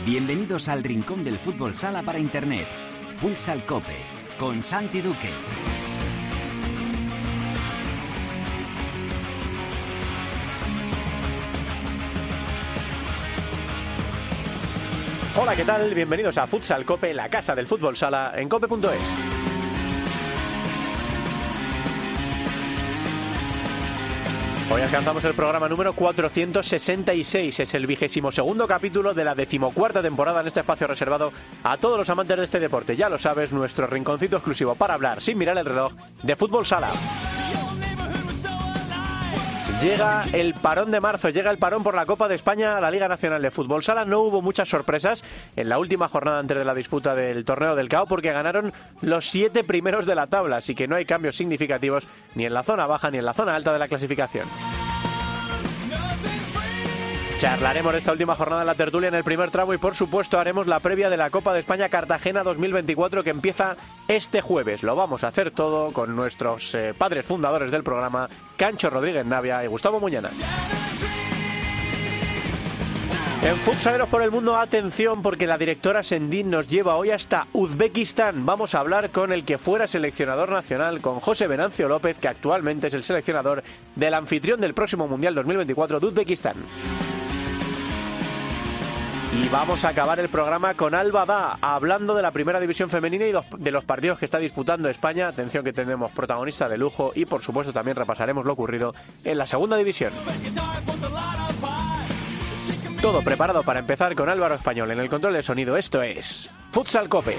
Bienvenidos al rincón del fútbol sala para internet. Futsal Cope, con Santi Duque. Hola, ¿qué tal? Bienvenidos a Futsal Cope, la casa del fútbol sala en cope.es. Hoy alcanzamos el programa número 466. Es el 22º capítulo de la 14ª temporada en este espacio reservado a todos los amantes de este deporte. Ya lo sabes, nuestro rinconcito exclusivo para hablar, sin mirar el reloj, de fútbol sala. Llega el parón de marzo, llega el parón por la Copa de España a la Liga Nacional de Fútbol Sala. No hubo muchas sorpresas en la última jornada antes de la disputa del torneo del CAO porque ganaron los 7 primeros de la tabla, así que no hay cambios significativos ni en la zona baja ni en la zona alta de la clasificación. Charlaremos de esta última jornada en la tertulia en el primer tramo y por supuesto haremos la previa de la Copa de España Cartagena 2024 que empieza este jueves. Lo vamos a hacer todo con nuestros padres fundadores del programa, Cancho Rodríguez Navia y Gustavo Muñana. En Futsaleros por el Mundo, atención porque la directora Sendín nos lleva hoy hasta Uzbekistán. Vamos a hablar con el que fuera seleccionador nacional, con José Venancio López, que actualmente es el seleccionador del anfitrión del próximo Mundial 2024 de Uzbekistán. Y vamos a acabar el programa con Alba Da, hablando de la primera división femenina y de los partidos que está disputando España. Atención que tenemos protagonista de lujo y por supuesto también repasaremos lo ocurrido en la segunda división. Todo preparado para empezar con Álvaro Español en el control de sonido. Esto es Futsal Cope.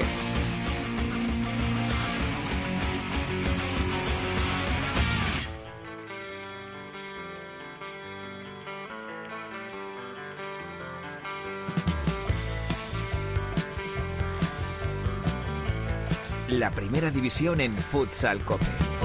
La primera división en Futsal Cope.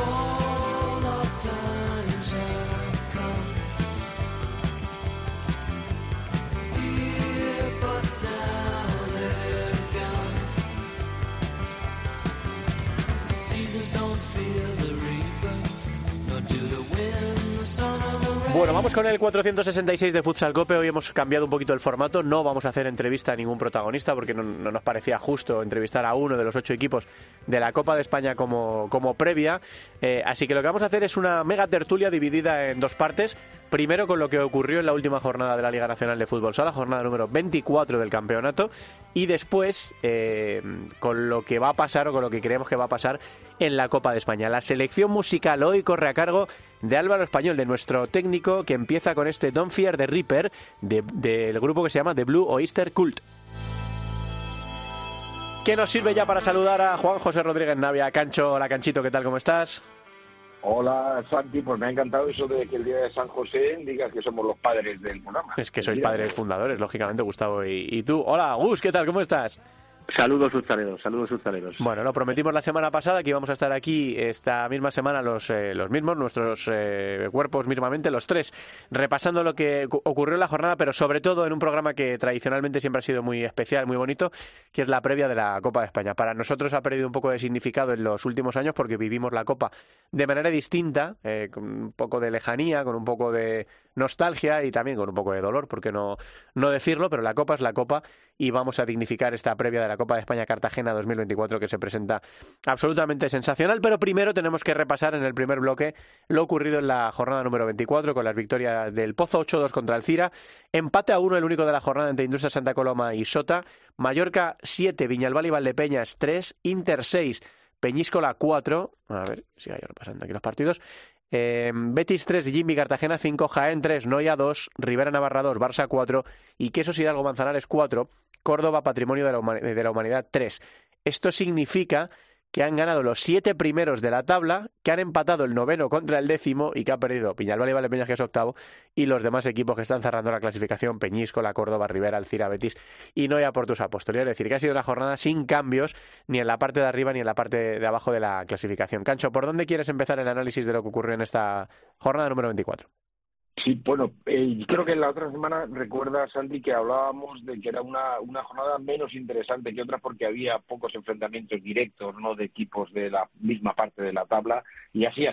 Bueno, vamos con el 466 de Futsal Cope. Hoy hemos cambiado un poquito el formato. No vamos a hacer entrevista a ningún protagonista porque no nos parecía justo entrevistar a uno de los 8 equipos de la Copa de España como previa. Así que lo que vamos a hacer es una mega tertulia dividida en 2 partes. Primero con lo que ocurrió en la última jornada de la Liga Nacional de Fútbol Sala, jornada número 24 del campeonato. Y después con lo que va a pasar o con lo que creemos que va a pasar en la Copa de España. La selección musical hoy corre a cargo de Álvaro Español, de nuestro técnico, que empieza con este Don't Fear the Reaper del grupo que se llama The Blue Oyster Cult. ¿Qué nos sirve ya para saludar a Juan José Rodríguez Navia? Cancho, hola Canchito, ¿qué tal? ¿Cómo estás? Hola Santi, pues me ha encantado eso de que el día de San José digas que somos los padres del programa. Es que sois padres fundadores, lógicamente, Gustavo y tú. Hola Gus, ¿qué tal? ¿Cómo estás? Saludos futsaleros. Bueno, lo prometimos la semana pasada que íbamos a estar aquí esta misma semana los mismos, nuestros cuerpos mismamente, los 3, repasando lo que ocurrió en la jornada, pero sobre todo en un programa que tradicionalmente siempre ha sido muy especial, muy bonito, que es la previa de la Copa de España. Para nosotros ha perdido un poco de significado en los últimos años porque vivimos la Copa de manera distinta, con un poco de lejanía, con un poco de nostalgia y también con un poco de dolor, por qué no decirlo, pero la Copa es la Copa y vamos a dignificar esta previa de la Copa de España Cartagena 2024 que se presenta absolutamente sensacional, pero primero tenemos que repasar en el primer bloque lo ocurrido en la jornada número 24 con las victorias del Pozo 8-2 contra el Cira, empate a 1 el único de la jornada entre Industria Santa Coloma y Sota, Mallorca 7, Viñalbal y Valdepeñas 3, Inter 6, Peñíscola 4, a ver, sigo yo repasando aquí los partidos, Betis 3, Jimmy Cartagena 5, Jaén 3, Noia 2, Rivera Navarra 2, Barça 4 y Quesos Hidalgo Manzanares 4, Córdoba Patrimonio de la Humanidad 3. Esto significa que han ganado los 7 primeros de la tabla, que han empatado el 9º contra el 10º y que ha perdido Viñalbal y Valdepeñas, que es 8º, y los demás equipos que están cerrando la clasificación, Peñíscola, Córdoba, Rivera, Alcira, Betis y Noia Portus Apóstol. Es decir, que ha sido una jornada sin cambios ni en la parte de arriba ni en la parte de abajo de la clasificación. Cancho, ¿por dónde quieres empezar el análisis de lo que ocurrió en esta jornada número 24? Sí, bueno, creo que en la otra semana recuerda, Santi, que hablábamos de que era una jornada menos interesante que otras porque había pocos enfrentamientos directos, ¿no?, de equipos de la misma parte de la tabla, y así ha sido.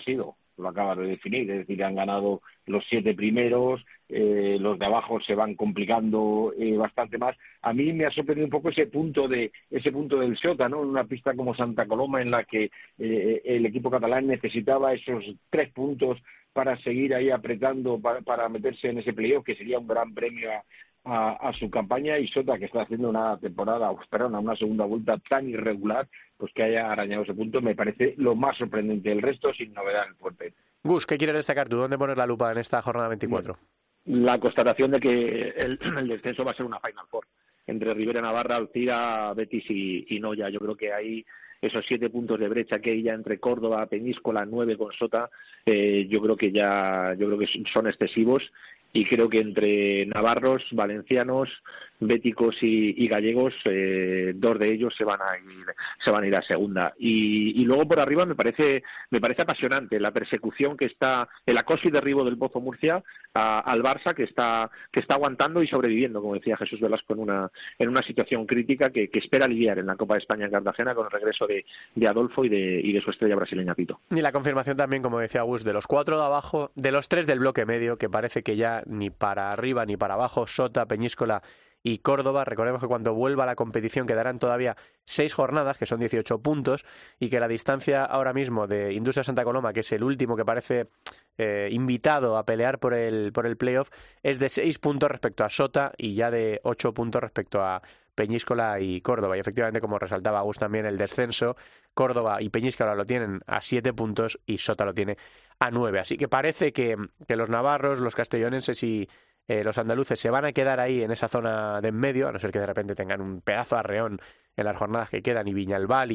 lo acabas de definir, es decir, han ganado los 7 primeros, los de abajo se van complicando bastante más. A mí me ha sorprendido un poco ese punto del Xota, ¿no? En una pista como Santa Coloma, en la que el equipo catalán necesitaba esos 3 puntos para seguir ahí apretando, para meterse en ese playoff, que sería un gran premio a su campaña, y Xota, que está haciendo una segunda vuelta tan irregular, pues que haya arañado ese punto, me parece lo más sorprendente. El resto sin novedad en el fuerte. Gus, ¿qué quieres destacar tú? ¿Dónde pones la lupa en esta jornada 24? La constatación de que el descenso va a ser una Final Four entre Ribera Navarra, Alcira, Betis y Noya. Yo creo que ahí esos 7 puntos de brecha que hay ya entre Córdoba, Peñíscola, 9 con Xota, yo creo que son excesivos, y creo que entre navarros, valencianos, béticos y gallegos, 2 de ellos se van a ir a segunda. Y luego por arriba me parece apasionante la persecución que está, el acoso y derribo del Pozo Murcia al Barça, que está aguantando y sobreviviendo, como decía Jesús Velasco, en una situación crítica que espera aliviar en la Copa de España en Cartagena con el regreso de Adolfo y de su estrella brasileña Pito. Y la confirmación también, como decía Gus, de los 4 de abajo, de los 3 del bloque medio, que parece que ya ni para arriba ni para abajo, Xota, Peñíscola y Córdoba. Recordemos que cuando vuelva la competición quedarán todavía 6 jornadas, que son 18 puntos, y que la distancia ahora mismo de Industria Santa Coloma, que es el último que parece invitado a pelear por el playoff, es de 6 puntos respecto a Xota y ya de 8 puntos respecto a Peñíscola y Córdoba. Y efectivamente, como resaltaba Gus también, el descenso, Córdoba y Peñíscola lo tienen a 7 puntos y Xota lo tiene a 9. Así que parece que los navarros, los castellonenses y los andaluces se van a quedar ahí en esa zona de en medio, a no ser que de repente tengan un pedazo de arreón en las jornadas que quedan y Viñalbal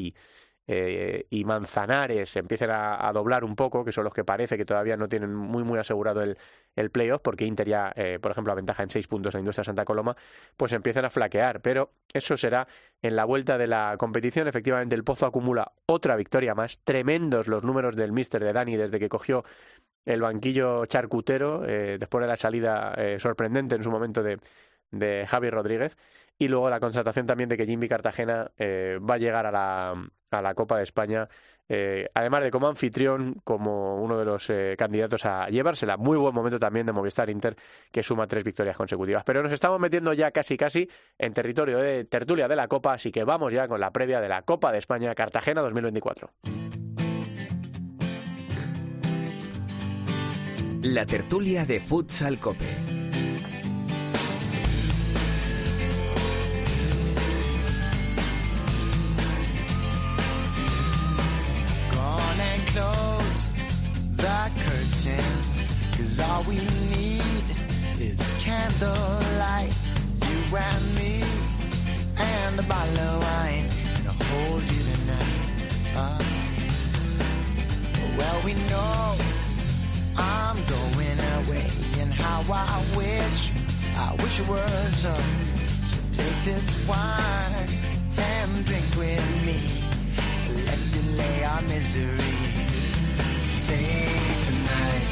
y Manzanares empiecen a doblar un poco, que son los que parece que todavía no tienen muy asegurado el playoff, porque Inter ya, por ejemplo, aventaja en 6 puntos a Industria Santa Coloma, pues empiezan a flaquear. Pero eso será en la vuelta de la competición. Efectivamente, el Pozo acumula otra victoria más. Tremendos los números del míster de Dani desde que cogió el banquillo charcutero, después de la salida sorprendente en su momento de Javi Rodríguez, y luego la constatación también de que Jimmy Cartagena va a llegar a la Copa de España, además de como anfitrión, como uno de los candidatos a llevársela. Muy buen momento también de Movistar Inter, que suma 3 victorias consecutivas. Pero nos estamos metiendo ya casi en territorio de tertulia de la Copa, así que vamos ya con la previa de la Copa de España Cartagena 2024. La tertulia de Futsal Cope. Gone and close the curtains, 'cause all we need is candlelight, you and me, and a bottle of wine to hold you tonight. Well, we know I'm going away, and how I wish it was so take this wine and drink with me. Let's delay our misery. Say tonight.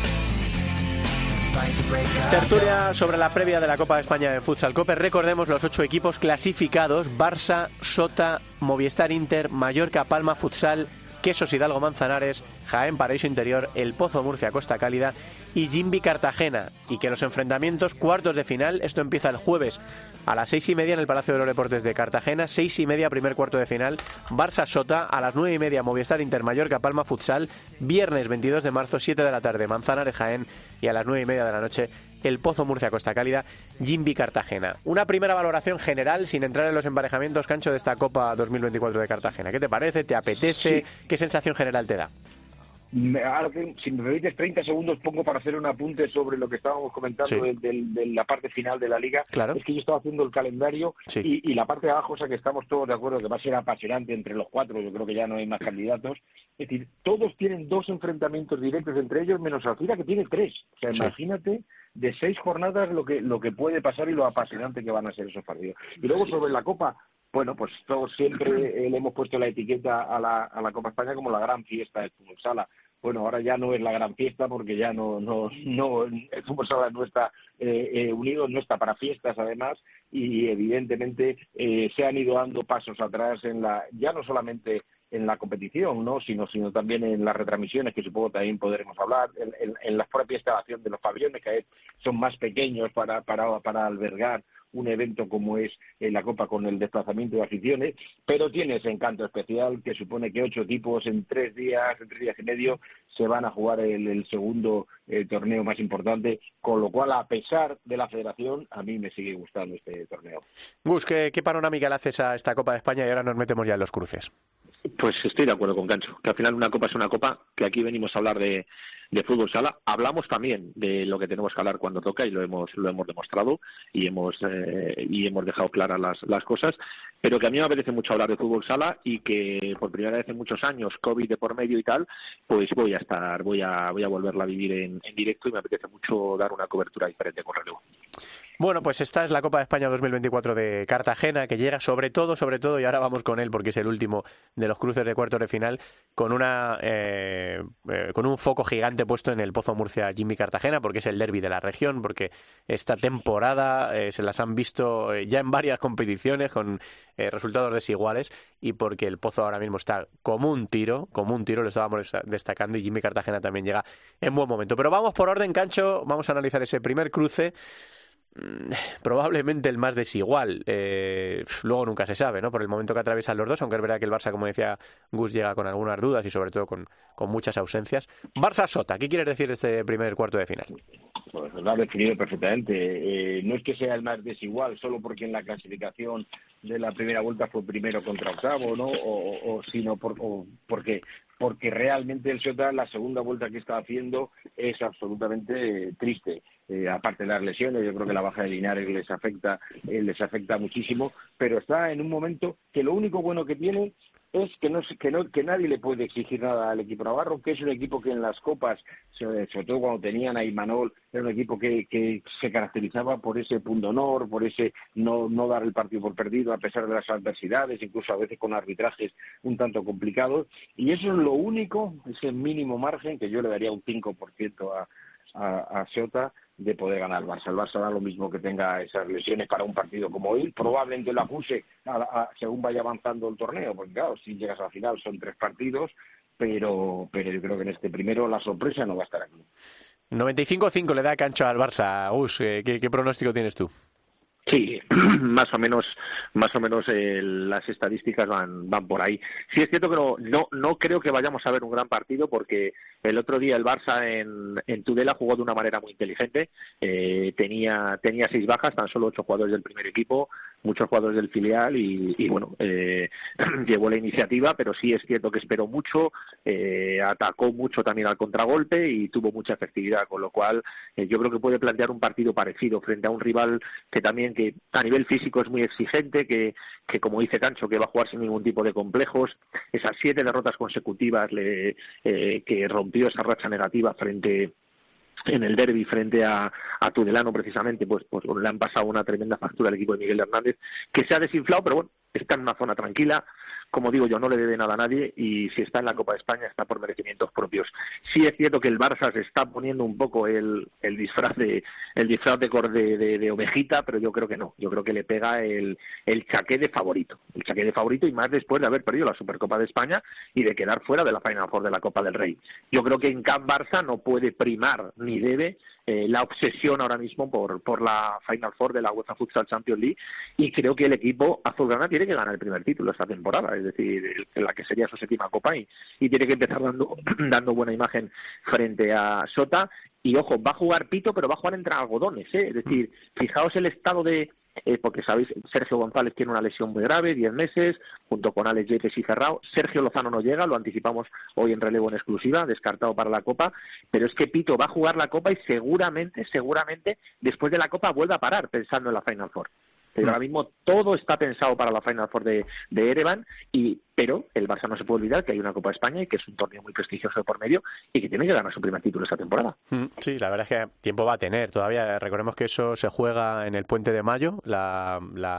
Tertulia sobre la previa de la Copa de España en Futsal Cope. Recordemos los 8 equipos clasificados: Barça, Xota, Movistar Inter, Mallorca, Palma Futsal, Quesos Hidalgo Manzanares, Jaén Paraíso Interior, El Pozo Murcia Costa Cálida y Jimby Cartagena. Y que los enfrentamientos, cuartos de final, esto empieza el jueves a las 6:30 en el Palacio de los Deportes de Cartagena, 6:30 primer cuarto de final, Barça Xota, a las 9:30 Movistar Inter Mallorca Palma Futsal, viernes 22 de marzo, 7 de la tarde Manzanares Jaén, y a las 9:30 de la noche El Pozo Murcia Costa Cálida, Jimby Cartagena. Una primera valoración general, sin entrar en los emparejamientos, Cancho, de esta Copa 2024 de Cartagena. ¿Qué te parece? ¿Te apetece? Sí. ¿Qué sensación general te da? Ahora, si me permites 30 segundos, pongo para hacer un apunte sobre lo que estábamos comentando de la parte final de la Liga. Claro. Es que yo estaba haciendo el calendario y la parte de abajo, o sea que estamos todos de acuerdo que va a ser apasionante entre los 4, yo creo que ya no hay más candidatos. Es decir, todos tienen 2 enfrentamientos directos entre ellos, menos Alcira, que tiene 3. O sea, imagínate de 6 jornadas lo que puede pasar y lo apasionante que van a ser esos partidos. Y luego sobre la Copa, bueno, pues todos siempre le hemos puesto la etiqueta a la Copa España como la gran fiesta del fútbol sala. Bueno, ahora ya no es la gran fiesta porque ya no el fútbol sala no está unido, no está para fiestas además, y evidentemente se han ido dando pasos atrás ya no solamente en la competición, ¿no? sino también en las retransmisiones, que supongo también podremos hablar, en la propia instalación de los pabellones, que son más pequeños para albergar un evento como es la Copa con el desplazamiento de aficiones, pero tiene ese encanto especial que supone que 8 equipos en 3 días y medio se van a jugar el segundo torneo más importante, con lo cual, a pesar de la federación, a mí me sigue gustando este torneo. Gus, ¿qué panorámica le haces a esta Copa de España? Y ahora nos metemos ya en los cruces. Pues estoy de acuerdo con Cancho, que al final una copa es una copa, que aquí venimos a hablar de fútbol sala. Hablamos también de lo que tenemos que hablar cuando toca y lo hemos demostrado y hemos dejado claras las cosas, pero que a mí me apetece mucho hablar de fútbol sala y que por primera vez en muchos años, COVID de por medio y tal, pues voy a volverla a vivir en directo y me apetece mucho dar una cobertura diferente con relevo. Bueno, pues esta es la Copa de España 2024 de Cartagena, que llega sobre todo, y ahora vamos con él porque es el último de los cruces de cuartos de final, con un foco gigante puesto en el Pozo Murcia Jimmy Cartagena, porque es el derbi de la región, porque esta temporada se las han visto ya en varias competiciones con resultados desiguales, y porque el Pozo ahora mismo está como un tiro, lo estábamos destacando, y Jimmy Cartagena también llega en buen momento. Pero vamos por orden, Cancho, vamos a analizar ese primer cruce, probablemente el más desigual, luego nunca se sabe, ¿no? Por el momento que atraviesan los dos, aunque es verdad que el Barça, como decía Gus, llega con algunas dudas y sobre todo con muchas ausencias. Barça-Sota, ¿qué quieres decir de este primer cuarto de final? Pues lo has definido perfectamente. No es que sea el más desigual solo porque en la clasificación de la primera vuelta fue primero contra octavo, ¿no? Sino porque realmente el Sota, la segunda vuelta que está haciendo, es absolutamente triste. Aparte de las lesiones, yo creo que la baja de Linares les afecta muchísimo, pero está en un momento que lo único bueno que tiene es que nadie le puede exigir nada al equipo navarro, que es un equipo que en las copas, sobre todo cuando tenían a Imanol, era un equipo que se caracterizaba por ese punto honor, por ese no dar el partido por perdido a pesar de las adversidades, incluso a veces con arbitrajes un tanto complicados, y eso es lo único, ese mínimo margen que yo le daría un 5% a Sota de poder ganar el Barça. El Barça da lo mismo que tenga esas lesiones para un partido como hoy, probablemente lo acuse según vaya avanzando el torneo, porque claro, si llegas a la final son 3 partidos, pero yo creo que en este primero la sorpresa no va a estar aquí. 95-5 le da Cancho al Barça. Gus, ¿qué pronóstico tienes tú? Sí, más o menos las estadísticas van por ahí. Sí, es cierto que no creo que vayamos a ver un gran partido, porque el otro día el Barça en Tudela jugó de una manera muy inteligente. Tenía 6 bajas, tan solo 8 jugadores del primer equipo, muchos jugadores del filial y bueno, llevó la iniciativa, pero sí es cierto que esperó mucho, atacó mucho también al contragolpe y tuvo mucha efectividad, con lo cual yo creo que puede plantear un partido parecido frente a un rival que también, que a nivel físico es muy exigente, que como dice Cancho, que va a jugar sin ningún tipo de complejos. Esas 7 derrotas consecutivas que rompió esa racha negativa en el derbi frente a Tudelano, precisamente, pues le han pasado una tremenda factura al equipo de Miguel Hernández, que se ha desinflado, pero bueno, está en una zona tranquila. Como digo yo, no le debe nada a nadie, y si está en la Copa de España está por merecimientos propios. Sí es cierto que el Barça se está poniendo un poco el disfraz de ovejita, pero yo creo que no. Yo creo que le pega el chaqué de favorito. El chaqué de favorito, y más después de haber perdido la Supercopa de España y de quedar fuera de la Final Four de la Copa del Rey. Yo creo que en Camp Barça no puede primar ni debe la obsesión ahora mismo por la Final Four de la UEFA Futsal Champions League, y creo que el equipo azulgrana tiene que ganar el primer título esta temporada, es decir, la que sería su 7ª Copa, y tiene que empezar dando buena imagen frente a Sota. Y ojo, va a jugar Pito, pero va a jugar entre algodones, ¿eh? Es decir, fijaos el estado de... porque sabéis, Sergio González tiene una lesión muy grave, 10 meses, junto con Alex Yepes y Ferrao. Sergio Lozano no llega, lo anticipamos hoy en relevo en exclusiva, descartado para la Copa, pero es que Pito va a jugar la Copa y seguramente, después de la Copa vuelva a parar pensando en la Final Four. Pero ahora mismo todo está pensado para la Final Four de Erevan, pero el Barça no se puede olvidar que hay una Copa de España y que es un torneo muy prestigioso de por medio y que tiene que ganar su primer título esta temporada. Sí, la verdad es que tiempo va a tener todavía. Recordemos que eso se juega en el Puente de Mayo, la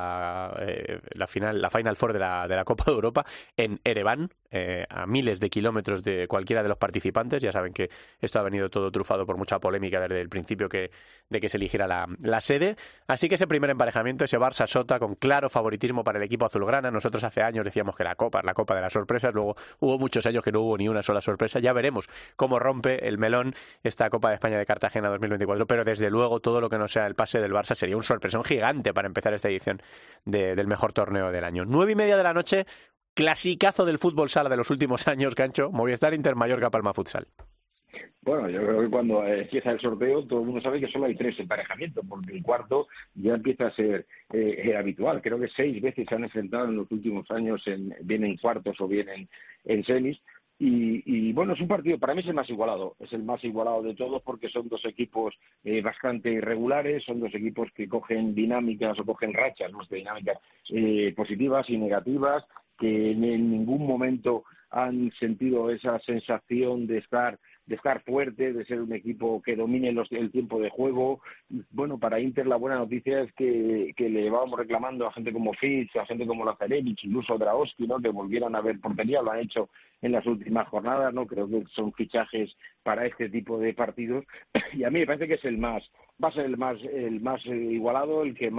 Final Four de la Copa de Europa en Ereván, a miles de kilómetros de cualquiera de los participantes. Ya saben que esto ha venido todo trufado por mucha polémica desde el principio de que se eligiera la sede. Así que ese primer emparejamiento, ese Barça-Sota, con claro favoritismo para el equipo azulgrana. Nosotros hace años decíamos que la Copa es la Copa de las sorpresas, luego hubo muchos años que no hubo ni una sola sorpresa. Ya veremos cómo rompe el melón esta Copa de España de Cartagena 2024, pero desde luego todo lo que no sea el pase del Barça sería un sorpresón gigante para empezar esta edición del mejor torneo del año. 9:30 de la noche, clasicazo del fútbol sala de los últimos años, Cancho, Movistar Inter Mallorca Palma Futsal. Bueno, yo creo que cuando empieza el sorteo todo el mundo sabe que solo hay 3 emparejamientos, porque el cuarto ya empieza a ser habitual. Creo que 6 veces se han enfrentado en los últimos años, bien en cuartos o bien en semis. Y bueno, es un partido, para mí es el más igualado de todos, porque son 2 equipos bastante irregulares, son 2 equipos que cogen dinámicas o cogen rachas, dinámicas positivas y negativas, que en ningún momento han sentido esa sensación de estar fuerte, de ser un equipo que domine el tiempo de juego. Bueno, para Inter la buena noticia es que le vamos reclamando a gente como Fitz, a gente como Lazarevich, incluso Draoski, ¿no?, que volvieron a ver portería, lo han hecho en las últimas jornadas, ¿no? Creo que son fichajes para este tipo de partidos, y a mí me parece que es va a ser el más igualado, el que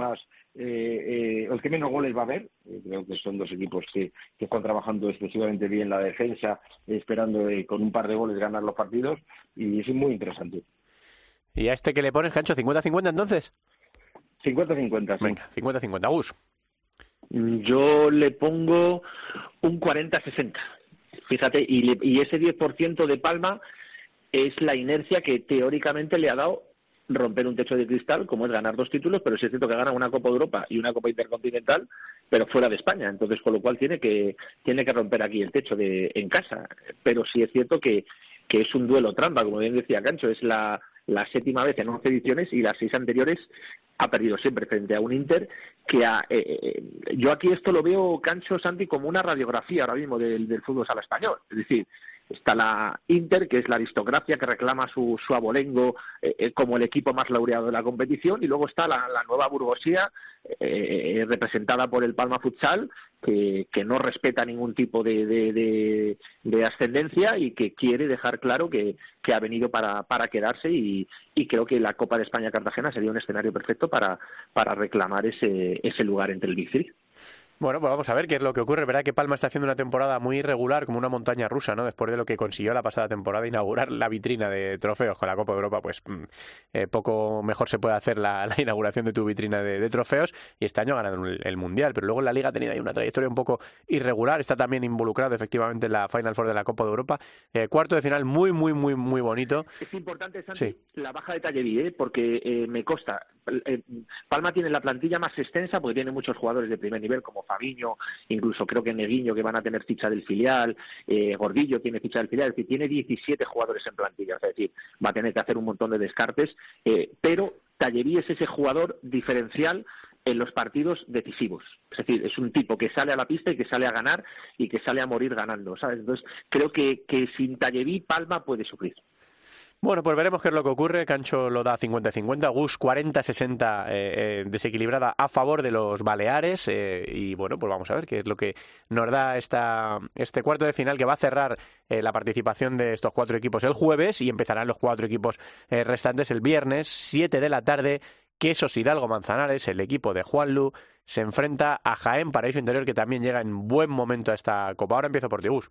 menos goles va a haber. Creo que son 2 equipos que están trabajando excesivamente bien la defensa, esperando con un par de goles ganar los partidos, y es muy interesante. ¿Y a este que le pones, Cancho, 50-50 entonces? 50-50, sí. Venga, 50-50. Gus. Yo le pongo un 40-60. Fíjate, y ese 10% de Palma es la inercia que teóricamente le ha dado romper un techo de cristal, como es ganar 2 títulos, pero sí es cierto que gana una Copa de Europa y una Copa Intercontinental, pero fuera de España. Entonces, con lo cual tiene que romper aquí el techo en casa. Pero sí es cierto que es un duelo trampa, como bien decía Cancho, es la 7ª vez en 11 ediciones, y las 6 anteriores ha perdido siempre frente a un Inter que yo aquí esto lo veo, Cancho, Santi, como una radiografía ahora mismo del fútbol sala español. Es decir, está la Inter, que es la aristocracia que reclama su abolengo como el equipo más laureado de la competición, y luego está la nueva burguesía representada por el Palma Futsal, que no respeta ningún tipo de ascendencia y que quiere dejar claro que ha venido para quedarse, y creo que la Copa de España Cartagena sería un escenario perfecto para reclamar ese lugar entre el Big Three. Bueno, pues vamos a ver qué es lo que ocurre. Verdad que Palma está haciendo una temporada muy irregular, como una montaña rusa, ¿no? Después de lo que consiguió la pasada temporada, inaugurar la vitrina de trofeos con la Copa de Europa, pues poco mejor se puede hacer la inauguración de tu vitrina de trofeos, y este año ha ganado el Mundial, pero luego en la Liga ha tenido ahí una trayectoria un poco irregular. Está también involucrado efectivamente en la Final Four de la Copa de Europa. Cuarto de final muy, muy, muy, muy bonito. Es importante, Santi, sí, la baja de Talleví, porque me consta. Palma tiene la plantilla más extensa porque tiene muchos jugadores de primer nivel, como Fabiño, incluso creo que Neguiño, que van a tener ficha del filial, Gordillo tiene ficha del filial, es decir, tiene 17 jugadores en plantilla, es decir, va a tener que hacer un montón de descartes, pero Talleví es ese jugador diferencial en los partidos decisivos. Es decir, es un tipo que sale a la pista y que sale a ganar y que sale a morir ganando, ¿sabes? Entonces, creo que sin Talleví Palma puede sufrir. Bueno, pues veremos qué es lo que ocurre. Cancho lo da 50-50, Gus 40-60 desequilibrada a favor de los Baleares, y bueno, pues vamos a ver qué es lo que nos da este cuarto de final, que va a cerrar la participación de estos 4 equipos el jueves, y empezarán los 4 equipos restantes el viernes, 7 de la tarde. Quesos Hidalgo Manzanares, el equipo de Juanlu, se enfrenta a Jaén Paraíso Interior, que también llega en buen momento a esta Copa. Ahora empiezo por ti, Gus.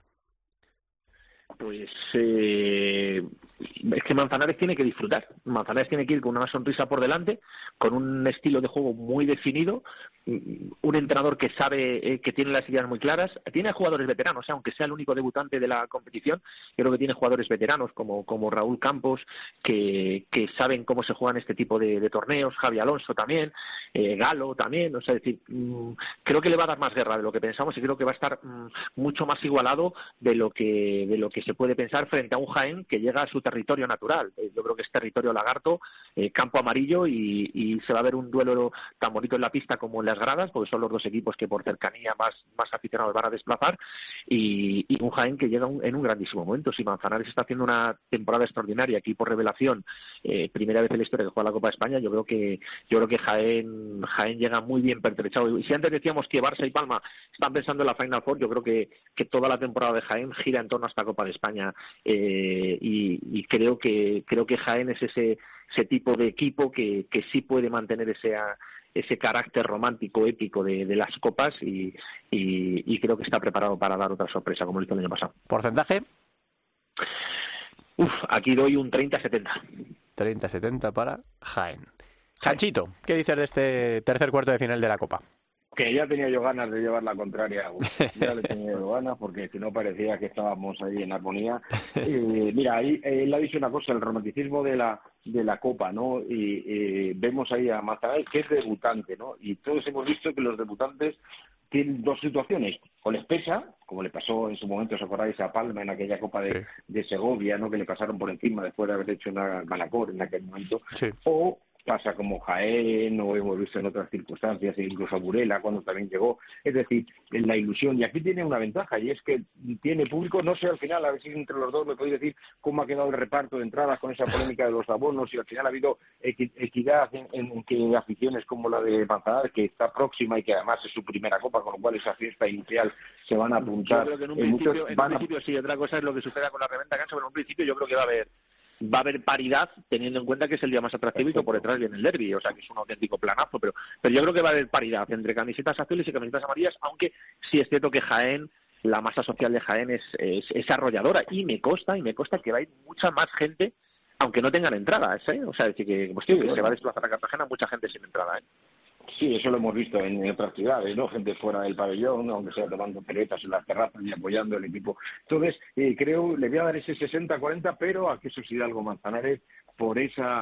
Pues es que Manzanares tiene que disfrutar. Manzanares tiene que ir con una sonrisa por delante, con un estilo de juego muy definido, un entrenador que sabe que tiene las ideas muy claras. Tiene jugadores veteranos, aunque sea el único debutante de la competición. Creo que tiene jugadores veteranos como Raúl Campos, que saben cómo se juegan este tipo de torneos. Javi Alonso también, Galo también. O sea, es decir, creo que le va a dar más guerra de lo que pensamos, y creo que va a estar mucho más igualado de lo que se puede pensar frente a un Jaén que llega a su territorio natural. Yo creo que es territorio lagarto, campo amarillo, y se va a ver un duelo tan bonito en la pista como en las gradas, porque son los 2 equipos que por cercanía más aficionados van a desplazar, y un Jaén que llega en un grandísimo momento. Si Manzanares está haciendo una temporada extraordinaria, equipo revelación, primera vez en la historia que juega la Copa de España, yo creo que Jaén llega muy bien pertrechado. Y si antes decíamos que Barça y Palma están pensando en la Final Four, yo creo que toda la temporada de Jaén gira en torno a esta Copa de España, y y creo que Jaén es ese tipo de equipo que sí puede mantener ese carácter romántico, épico de las copas y creo que está preparado para dar otra sorpresa como lo hizo el año pasado. ¿Porcentaje? Aquí doy un 30-70. 30-70 para Jaén. Canchito, ¿qué dices de este tercer cuarto de final de la Copa? Que ya tenía yo ganas de llevar la contraria. Ya le tenía yo ganas porque si no parecía que estábamos ahí en armonía. Mira, ahí él ha dicho una cosa, el romanticismo de la Copa, ¿no? Y vemos ahí a Manzanares, que es debutante, ¿no? Y todos hemos visto que los debutantes tienen dos situaciones. O les pesa, como le pasó en su momento, ¿os acordáis a Palma en aquella Copa de Segovia, ¿no? Que le pasaron por encima después de haber hecho una Manacor en aquel momento. Sí. O pasa como Jaén, o hemos visto en otras circunstancias, incluso Burela cuando también llegó, es decir, en la ilusión. Y aquí tiene una ventaja, y es que tiene público, no sé al final, a ver si entre los dos me podéis decir cómo ha quedado el reparto de entradas con esa polémica de los abonos, y al final ha habido equidad en que aficiones como la de Manzanares, que está próxima y que además es su primera Copa, con lo cual esa fiesta inicial se van a apuntar. Yo creo que en un principio sí, otra cosa es lo que suceda con la reventa cancha, pero en un principio yo creo que va a haber paridad, teniendo en cuenta que es el día más atractivo y que por detrás viene el derbi, o sea que es un auténtico planazo, pero yo creo que va a haber paridad entre camisetas azules y camisetas amarillas, aunque sí es cierto que Jaén, la masa social de Jaén es arrolladora, y me consta que va a ir mucha más gente, aunque no tengan entradas, ¿eh? O sea, es decir, que se va a desplazar a Cartagena mucha gente sin entrada, ¿eh? Sí, eso lo hemos visto en otras ciudades, ¿no? Gente fuera del pabellón, aunque sea tomando pelotas en las terrazas y apoyando al equipo. Entonces, creo, le voy a dar ese 60-40, pero a Quesos Hidalgo Manzanares por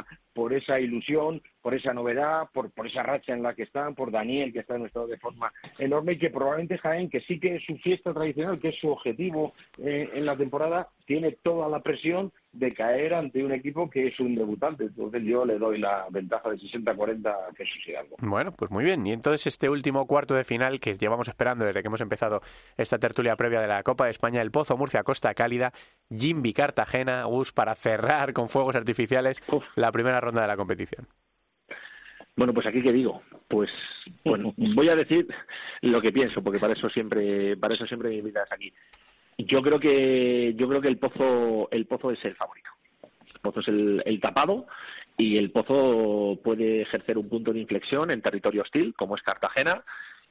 esa ilusión, por esa novedad, por esa racha en la que están, por Daniel, que está en un estado de forma enorme, y que probablemente Jaén, que sí que es su fiesta tradicional, que es su objetivo en la temporada, tiene toda la presión de caer ante un equipo que es un debutante. Entonces yo le doy la ventaja de 60-40 a Quesos Hidalgo. Bueno, pues muy bien. Y entonces este último cuarto de final que llevamos esperando desde que hemos empezado esta tertulia previa de la Copa de España, el Pozo Murcia Costa Cálida, Jimbi Cartagena, Gus, para cerrar con fuegos artificiales la primera ronda de la competición. Bueno, pues aquí qué digo, pues bueno, voy a decir lo que pienso, porque para eso siempre me invitas aquí. Yo creo que el Pozo es el favorito. El Pozo es el tapado, y el Pozo puede ejercer un punto de inflexión en territorio hostil, como es Cartagena,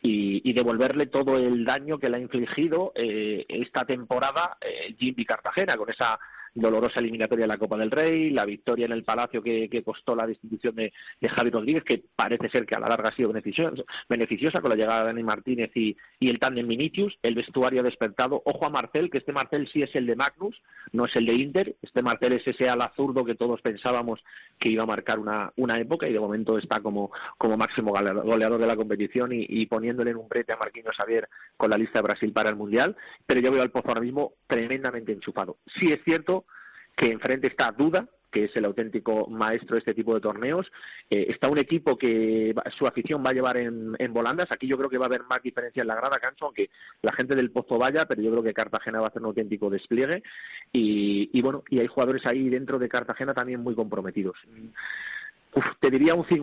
y devolverle todo el daño que le ha infligido esta temporada Jimbi Cartagena, con esa dolorosa eliminatoria de la Copa del Rey, la victoria en el Palacio que costó la destitución de Javi Rodríguez, que parece ser que a la larga ha sido beneficiosa con la llegada de Dani Martínez y el tándem Vinicius. El vestuario ha despertado. Ojo a Marcel, que este Marcel sí es el de Magnus, no es el de Inter. Este Marcel es ese ala zurdo que todos pensábamos que iba a marcar una época, y de momento está como máximo goleador de la competición y poniéndole en un brete a Marquinhos Xavier con la lista de Brasil para el Mundial. Pero yo veo al Pozo ahora mismo tremendamente enchufado. Sí es cierto que enfrente está Duda, que es el auténtico maestro de este tipo de torneos. Está un equipo que su afición va a llevar en volandas. Aquí yo creo que va a haber más diferencia en la grada, Cancho, aunque la gente del Pozo vaya, pero yo creo que Cartagena va a hacer un auténtico despliegue. Y bueno, y hay jugadores ahí dentro de Cartagena también muy comprometidos. Te diría un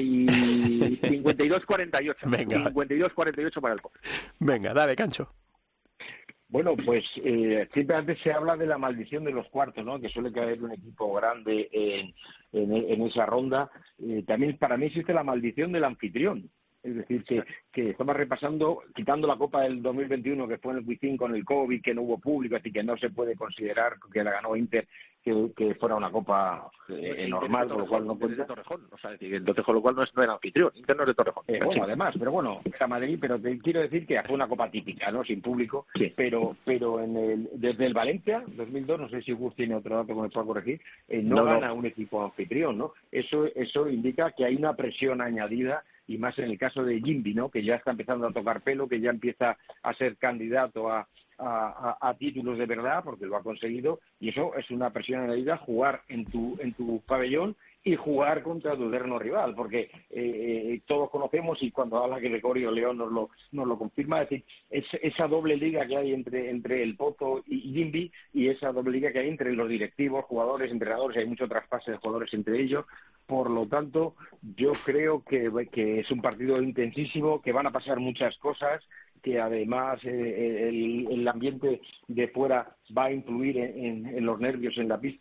52-48. Venga. 52-48 para el Pozo. Venga, dale, Cancho. Bueno, pues siempre antes se habla de la maldición de los cuartos, ¿no? Que suele caer un equipo grande en esa ronda. También para mí existe la maldición del anfitrión. Es decir, que estamos repasando, quitando la Copa del 2021, que fue en el Wizzing con el COVID, que no hubo público, así que no se puede considerar que la ganó Inter, que fuera una Copa normal, con lo cual no puede... de Torrejón, o sea, entonces con lo cual no era anfitrión, Inter no es de Torrejón. Bueno, además, pero bueno, era Madrid, pero te quiero decir que fue una Copa típica, ¿no? Sin público, sí. Pero desde el Valencia, 2002, no sé si Gus tiene otro dato que me pueda corregir, no gana un equipo anfitrión, ¿no? Eso indica que hay una presión añadida, y más en el caso de Jimbi, ¿no? Que ya está empezando a tocar pelo, que ya empieza a ser candidato a títulos de verdad, porque lo ha conseguido, y eso es una presión añadida, jugar en tu pabellón y jugar contra tu eterno rival, porque todos conocemos, y cuando habla Gregorio León nos lo confirma, es decir, esa doble liga que hay entre el Pozo y Jimbi, y esa doble liga que hay entre los directivos, jugadores, entrenadores, hay mucho traspaso de jugadores entre ellos. Por lo tanto, yo creo que es un partido intensísimo, que van a pasar muchas cosas, que además el ambiente de fuera va a influir en los nervios en la pista,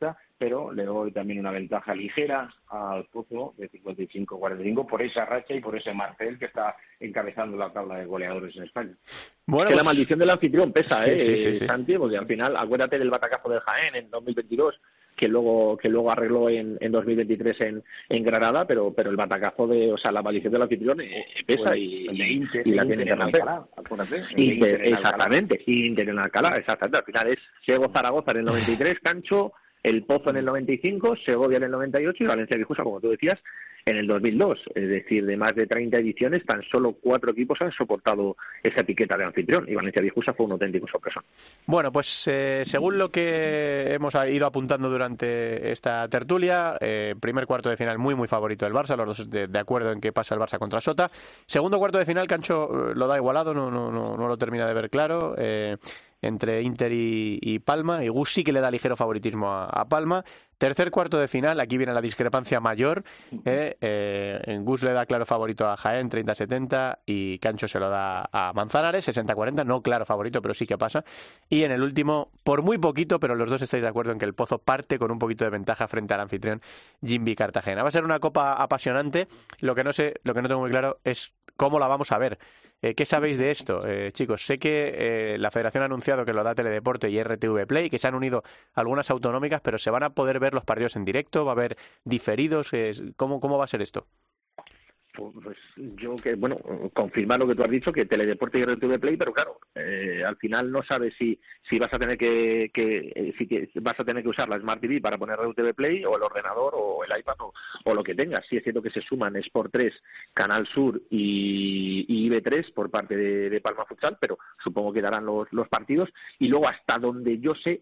pero le doy también una ventaja ligera al Pozo de 55-45 por esa racha y por ese Marcel que está encabezando la tabla de goleadores en España. Bueno, es que la maldición del anfitrión pesa, sí. Santi, porque al final, acuérdate del batacazo del Jaén en 2022, que luego arregló en 2023 en Granada, pero el batacazo la maldición del anfitrión pesa, pues, y la tiene que romper. Exactamente, Inter en Alcalá, exactamente. Al final es Sego-Zaragoza en el 93, Cancho, el Pozo en el 95, Segovia en el 98 y Valencia-Vijusa, como tú decías, en el 2002. Es decir, de más de 30 ediciones, tan solo 4 equipos han soportado esa etiqueta de anfitrión y Valencia-Vijusa fue un auténtico sorpresón. Bueno, pues según lo que hemos ido apuntando durante esta tertulia, primer cuarto de final muy favorito del Barça, los dos de acuerdo en que pasa el Barça contra Sota. Segundo cuarto de final, Cancho lo da igualado, no lo termina de ver claro. Entre Inter y Palma, y Gus sí que le da ligero favoritismo a Palma. Tercer cuarto de final, aquí viene la discrepancia mayor. Gus le da claro favorito a Jaén, 30-70, y Cancho se lo da a Manzanares, 60-40, no claro favorito, pero sí que pasa. Y en el último, por muy poquito, pero los dos estáis de acuerdo en que el Pozo parte con un poquito de ventaja frente al anfitrión Jimby Cartagena. Va a ser una copa apasionante. Lo que no tengo muy claro es cómo la vamos a ver. ¿Qué sabéis de esto, chicos? Sé que la Federación ha anunciado que lo da Teledeporte y RTV Play, que se han unido algunas autonómicas, pero ¿se van a poder ver los partidos en directo? ¿Va a haber diferidos? ¿Cómo va a ser esto? Pues yo confirmar lo que tú has dicho, que Teledeporte y RTV Play, pero claro, al final no sabes si vas a tener que vas a tener que usar la Smart TV para poner RTV Play o el ordenador o el iPad o lo que tengas. Sí es cierto que se suman Sport 3, Canal Sur y IB3 por parte de Palma Futsal, pero supongo que darán los partidos. Y luego hasta donde yo sé,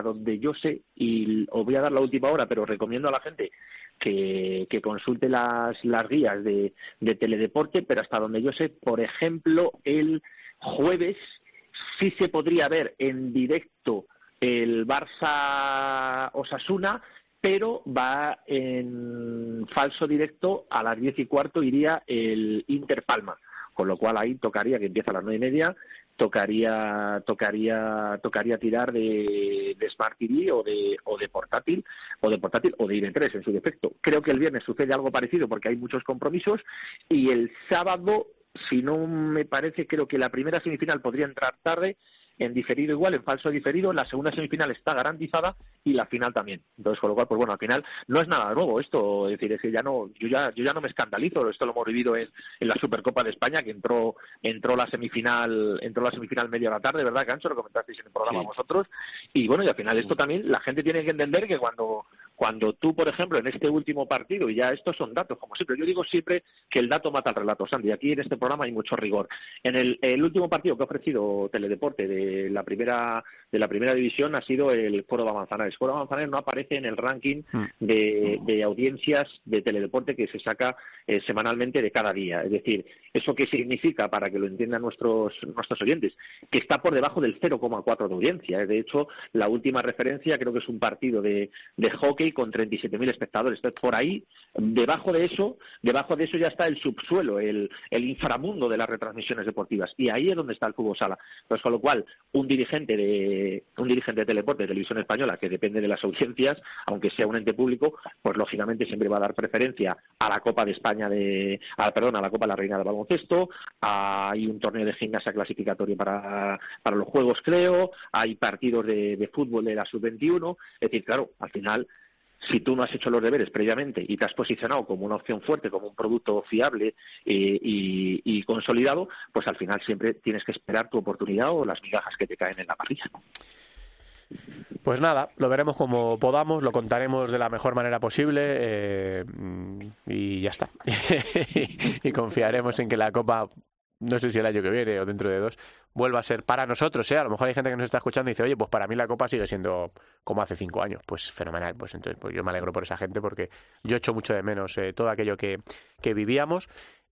y os voy a dar la última hora, pero recomiendo a la gente que consulte las guías de Teledeporte, pero hasta donde yo sé, por ejemplo, el jueves sí se podría ver en directo el Barça Osasuna, pero va en falso directo a las 10:15 iría el Inter Palma, con lo cual ahí tocaría, que empieza a las 9:30, tocaría tirar de Smart TV o de portátil o de IB3 en su defecto. Creo que el viernes sucede algo parecido porque hay muchos compromisos, y el sábado, si no me parece, creo que la primera semifinal podría entrar tarde, en diferido igual, en falso diferido, la segunda semifinal está garantizada y la final también. Entonces, con lo cual, pues bueno, al final no es nada nuevo esto, es decir, es que yo ya no me escandalizo, esto lo hemos vivido en la Supercopa de España, que entró la semifinal media de la tarde, ¿verdad, Cancho? Lo comentasteis en el programa vosotros, y bueno, y al final esto también la gente tiene que entender que cuando tú, por ejemplo, en este último partido, y ya estos son datos, como siempre, yo digo siempre que el dato mata al relato, Sandy, aquí en este programa hay mucho rigor. En el último partido que ha ofrecido Teledeporte de la primera división ha sido el Córdoba Manzanares. Córdoba Manzanares no aparece en el ranking de audiencias de Teledeporte que se saca semanalmente de cada día. Es decir, ¿eso qué significa? Para que lo entiendan nuestros oyentes, que está por debajo del 0,4 de audiencia. De hecho, la última referencia creo que es un partido de hockey con 37.000 espectadores. Entonces, por ahí, debajo de eso ya está el subsuelo, el inframundo de las retransmisiones deportivas. Y ahí es donde está el fútbol sala. Entonces, con lo cual, un dirigente de Teledeporte, de Televisión Española, que depende de las audiencias, aunque sea un ente público, pues lógicamente siempre va a dar preferencia a la Copa de España a la Copa de la Reina de Baloncesto. Hay un torneo de gimnasia clasificatorio para los Juegos, creo. Hay partidos de fútbol de la Sub-21. Es decir, claro, al final, si tú no has hecho los deberes previamente y te has posicionado como una opción fuerte, como un producto fiable y consolidado, pues al final siempre tienes que esperar tu oportunidad o las migajas que te caen en la parrilla. Pues nada, lo veremos como podamos, lo contaremos de la mejor manera posible y ya está. Y confiaremos en que la Copa, no sé si el año que viene o dentro de 2, vuelva a ser para nosotros, A lo mejor hay gente que nos está escuchando y dice, oye, pues para mí la Copa sigue siendo como hace 5 años. Pues fenomenal, pues entonces pues yo me alegro por esa gente porque yo echo mucho de menos todo aquello que vivíamos.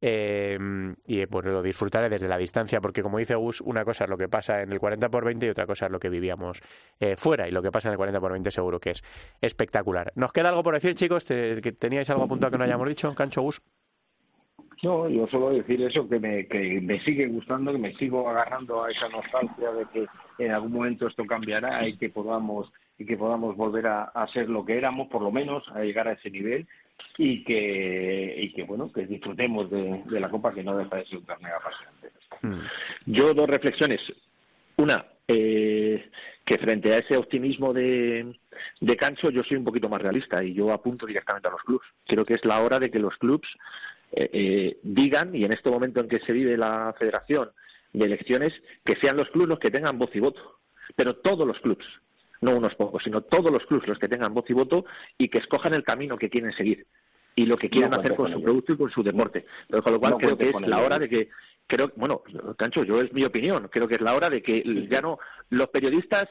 Y pues lo disfrutaré desde la distancia, porque como dice Gus, una cosa es lo que pasa en el 40x20 y otra cosa es lo que vivíamos fuera, y lo que pasa en el 40x20 seguro que es espectacular. ¿Nos queda algo por decir, chicos? ¿Que teníais algo apuntado que no hayamos dicho? Cancho, Gus. No, yo solo decir eso, que me sigue gustando, que me sigo agarrando a esa nostalgia de que en algún momento esto cambiará y que podamos y que podamos volver a ser lo que éramos, por lo menos, a llegar a ese nivel, y que bueno, que disfrutemos de la Copa, que no deja de ser un torneo apasionante. Yo 2 reflexiones. Una, que frente a ese optimismo de Cancho, yo soy un poquito más realista y yo apunto directamente a los clubs. Creo que es la hora de que los clubs digan, y en este momento en que se vive la federación de elecciones, que sean los clubs los que tengan voz y voto, pero todos los clubs, no unos pocos, sino todos los clubs los que tengan voz y voto, y que escojan el camino que quieren seguir y lo que quieran hacer con su producto y con su deporte. Pero con lo cual creo que es la hora de que, Cancho, yo es mi opinión, creo que es la hora de que ya no, los periodistas,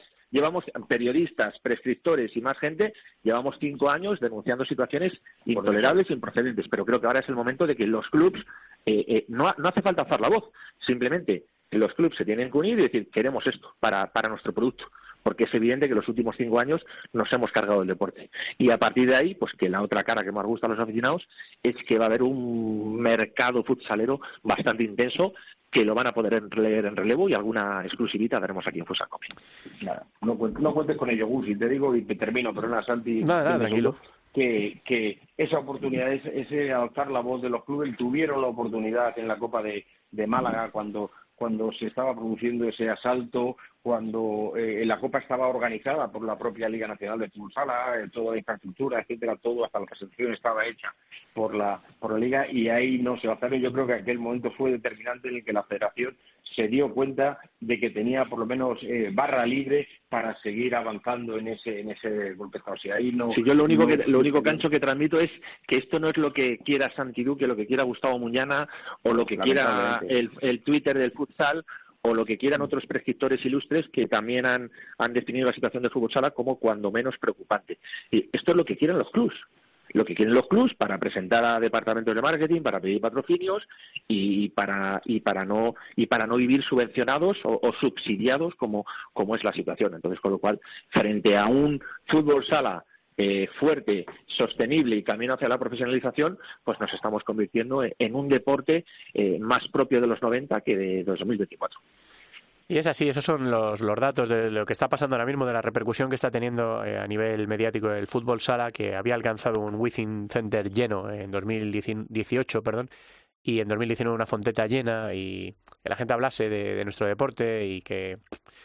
prescriptores y más gente, llevamos 5 años denunciando situaciones intolerables e improcedentes, pero creo que ahora es el momento de que los clubs, no hace falta alzar la voz, simplemente los clubs se tienen que unir y decir, queremos esto para nuestro producto, porque es evidente que los últimos 5 años nos hemos cargado el deporte. Y a partir de ahí, pues que la otra cara que más gusta a los aficionados es que va a haber un mercado futsalero bastante intenso, que lo van a poder leer en relevo, y alguna exclusivita daremos aquí en Futsal Cope. No cuentes con ello, Gus, y te digo, y te termino, perdona, Santi, tranquilo, que esa oportunidad, ese alzar la voz de los clubes, tuvieron la oportunidad en la Copa de Málaga cuando se estaba produciendo ese asalto, cuando la Copa estaba organizada por la propia Liga Nacional de Fútbol Sala, toda la infraestructura, etcétera, todo, hasta la presentación estaba hecha por la Liga, y ahí no se avanzaron. Yo creo que aquel momento fue determinante en el que la Federación se dio cuenta de que tenía por lo menos barra libre para seguir avanzando en ese golpe. O sea, ahí no. Sí, yo lo único, Cancho, que transmito es que esto no es lo que quiera Santi Duque, lo que quiera Gustavo Muñana, o lo que quiera el Twitter del futsal, o lo que quieran otros prescriptores ilustres que también han definido la situación del fútbol sala como cuando menos preocupante. Y esto es lo que quieren los clubs. Lo que quieren los clubs para presentar a departamentos de marketing, para pedir patrocinios y para no vivir subvencionados o subsidiados como es la situación. Entonces, con lo cual, frente a un fútbol sala fuerte, sostenible y camino hacia la profesionalización, pues nos estamos convirtiendo en un deporte más propio de los 90 que de 2024. Y es así, esos son los datos de lo que está pasando ahora mismo, de la repercusión que está teniendo a nivel mediático el fútbol sala, que había alcanzado un Within Center lleno en 2018, y en 2019 una Fonteta llena, y que la gente hablase de nuestro deporte y que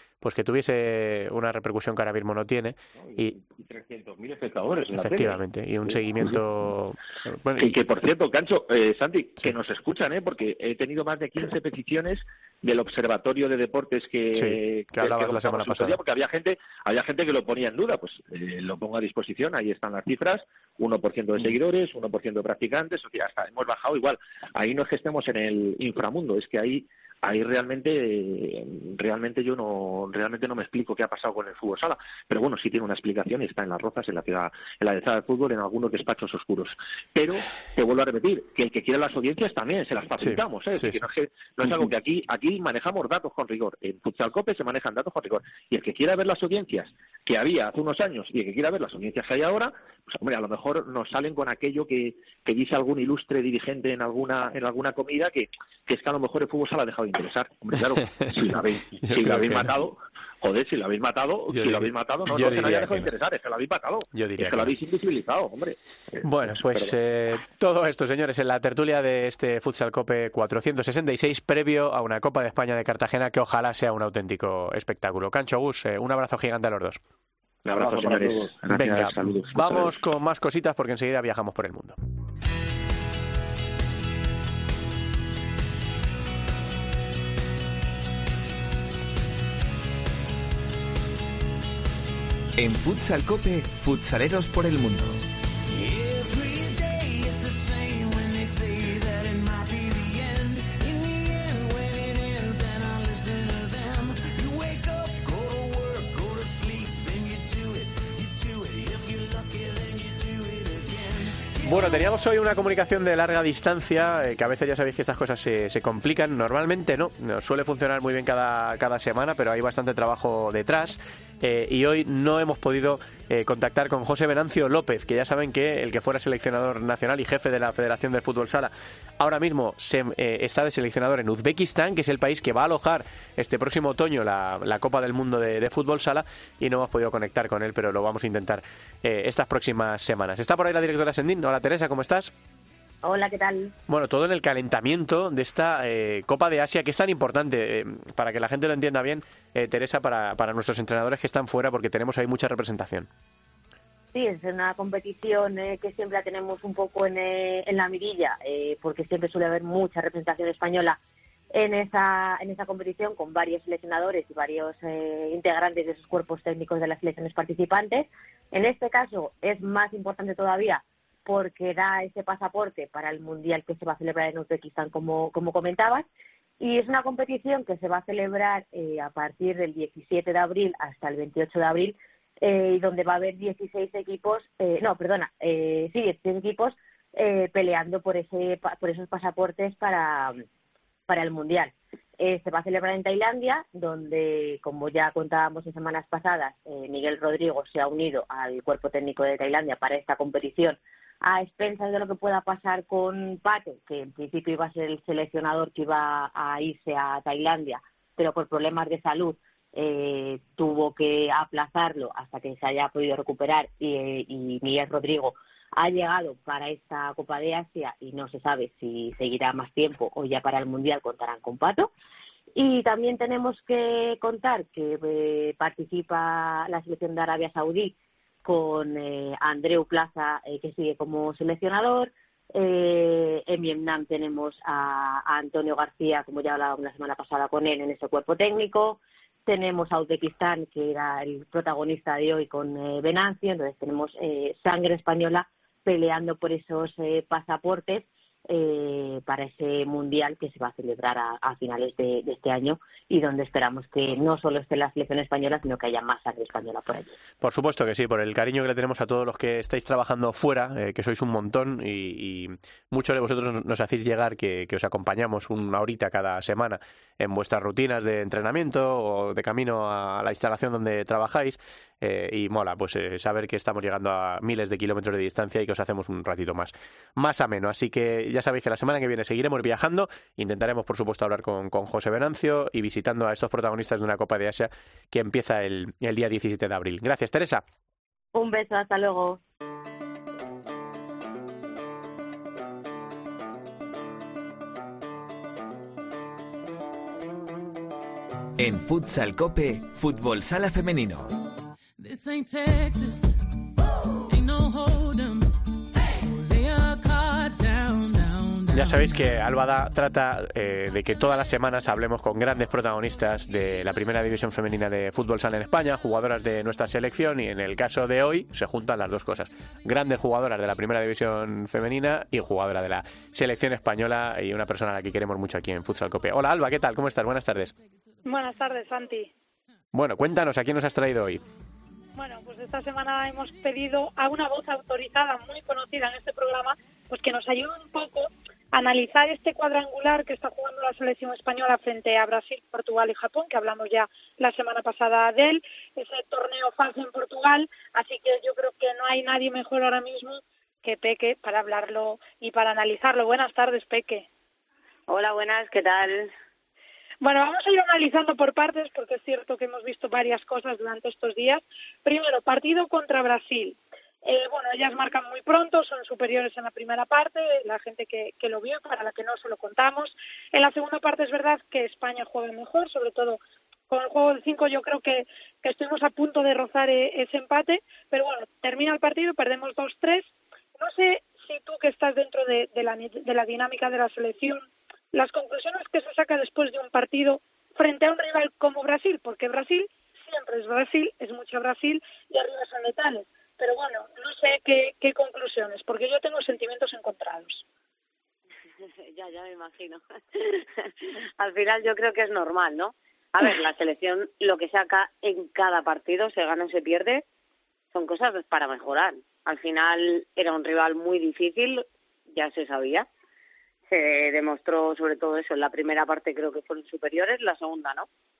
tuviese una repercusión que ahora mismo no tiene. Y 300.000 espectadores en la tele. Efectivamente, y un seguimiento... Bueno, y que, por cierto, Cancho, Santi, que nos escuchan, porque he tenido más de 15 peticiones del Observatorio de Deportes que hablabas la semana pasada. Porque había gente que lo ponía en duda. Pues lo pongo a disposición, ahí están las cifras, 1% de seguidores, 1% de practicantes, o sea, hasta hemos bajado igual. Ahí no es que estemos en el inframundo, es que ahí realmente yo no me explico qué ha pasado con el fútbol sala, pero bueno, sí tiene una explicación y está en Las Rozas, en la ciudad del fútbol, en algunos despachos oscuros. Pero te vuelvo a repetir que el que quiera las audiencias también se las facilitamos, que no es algo que aquí manejamos datos con rigor. En Futsal Cope se manejan datos con rigor, y el que quiera ver las audiencias que había hace unos años y el que quiera ver las audiencias que hay ahora, pues hombre, a lo mejor nos salen con aquello que dice algún ilustre dirigente en alguna comida, que es que a lo mejor el fútbol sala ha dejado de interesar. Hombre, claro, si lo habéis matado, no se haya dejado de interesar, es que lo habéis matado, es que lo habéis invisibilizado, hombre. Bueno, pues todo esto, señores, en la tertulia de este Futsal Cope 466, previo a una Copa de España de Cartagena que ojalá sea un auténtico espectáculo. Cancho, Gus, un abrazo gigante a los dos. Un abrazo, señores. Venga, saludos. Vamos con más cositas porque enseguida viajamos por el mundo. En Futsal Cope, futsaleros por el mundo. Bueno, teníamos hoy una comunicación de larga distancia, que a veces ya sabéis que estas cosas se complican. Normalmente no, nos suele funcionar muy bien cada semana, pero hay bastante trabajo detrás. y hoy no hemos podido contactar con José Venancio López, que ya saben que el que fuera seleccionador nacional y jefe de la Federación del Fútbol Sala, ahora mismo está de seleccionador en Uzbekistán, que es el país que va a alojar este próximo otoño la Copa del Mundo de Fútbol Sala, y no hemos podido conectar con él, pero lo vamos a intentar estas próximas semanas. Está por ahí la directora Sendín. Hola Teresa, ¿cómo estás? Hola, ¿qué tal? Bueno, todo en el calentamiento de esta Copa de Asia, que es tan importante, para que la gente lo entienda bien, Teresa, para nuestros entrenadores que están fuera, porque tenemos ahí mucha representación. Sí, es una competición que siempre la tenemos un poco en la mirilla, porque siempre suele haber mucha representación española en esa competición, con varios seleccionadores y varios integrantes de esos cuerpos técnicos de las selecciones participantes. En este caso es más importante todavía, porque da ese pasaporte para el Mundial que se va a celebrar en Uzbekistán, como comentabas, y es una competición que se va a celebrar a partir del 17 de abril hasta el 28 de abril, y donde va a haber 16 equipos, 16 equipos peleando por esos pasaportes para el Mundial. Se va a celebrar en Tailandia, donde, como ya contábamos en semanas pasadas, Miguel Rodrigo se ha unido al cuerpo técnico de Tailandia para esta competición, a expensas de lo que pueda pasar con Pato, que en principio iba a ser el seleccionador que iba a irse a Tailandia, pero por problemas de salud tuvo que aplazarlo hasta que se haya podido recuperar, y Miguel Rodrigo ha llegado para esta Copa de Asia y no se sabe si seguirá más tiempo o ya para el Mundial contarán con Pato. Y también tenemos que contar que participa la selección de Arabia Saudí con Andreu Plaza, que sigue como seleccionador. En Vietnam tenemos a Antonio García, como ya hablábamos la semana pasada con él, en ese cuerpo técnico. Tenemos a Uzbekistán, que era el protagonista de hoy, con Venancio. Entonces tenemos sangre española peleando por esos pasaportes para ese Mundial que se va a celebrar a finales de este año, y donde esperamos que no solo esté la selección española, sino que haya más sangre española por allí. Por supuesto que sí, por el cariño que le tenemos a todos los que estáis trabajando fuera, que sois un montón, y muchos de vosotros nos hacéis llegar que os acompañamos una horita cada semana en vuestras rutinas de entrenamiento o de camino a la instalación donde trabajáis, y mola pues saber que estamos llegando a miles de kilómetros de distancia y que os hacemos un ratito más ameno. Así que ya sabéis que la semana que viene seguiremos viajando, intentaremos por supuesto hablar con José Venancio y visitando a estos protagonistas de una Copa de Asia que empieza el día 17 de abril. Gracias, Teresa. Un beso, hasta luego. En Futsal Cope, Fútbol Sala Femenino. Ya sabéis que Albada trata de que todas las semanas hablemos con grandes protagonistas de la primera división femenina de fútbol sala en España, jugadoras de nuestra selección, y en el caso de hoy se juntan las dos cosas: grandes jugadoras de la primera división femenina y jugadora de la selección española, y una persona a la que queremos mucho aquí en Futsal Cope. Hola Alba, ¿qué tal? ¿Cómo estás? Buenas tardes. Buenas tardes, Santi. Bueno, cuéntanos, ¿a quién nos has traído hoy? Bueno, pues esta semana hemos pedido a una voz autorizada muy conocida en este programa, pues que nos ayude un poco a analizar este cuadrangular que está jugando la selección española frente a Brasil, Portugal y Japón, que hablamos ya la semana pasada de él, ese torneo fase en Portugal, así que yo creo que no hay nadie mejor ahora mismo que Peque para hablarlo y para analizarlo. Buenas tardes, Peque. Hola, buenas, ¿qué tal? Bueno, vamos a ir analizando por partes, porque es cierto que hemos visto varias cosas durante estos días. Primero, partido contra Brasil. Bueno, ellas marcan muy pronto, son superiores en la primera parte, la gente que lo vio, para la que no se lo contamos. En la segunda parte es verdad que España juega mejor, sobre todo con el juego de 5 yo creo que estuvimos a punto de rozar ese empate, pero bueno, termina el partido, perdemos 2-3. No sé si tú, que estás dentro de la dinámica de la selección, las conclusiones que se saca después de un partido frente a un rival como Brasil, porque Brasil siempre es Brasil, es mucho Brasil y arriba son letales. Pero bueno, no sé qué conclusiones, porque yo tengo sentimientos encontrados. Ya me imagino. Al final yo creo que es normal, ¿no? A ver, la selección lo que saca en cada partido, se gana o se pierde, son cosas para mejorar. Al final era un rival muy difícil, ya se sabía. Se demostró sobre todo eso, en la primera parte creo que fueron superiores, la segunda no.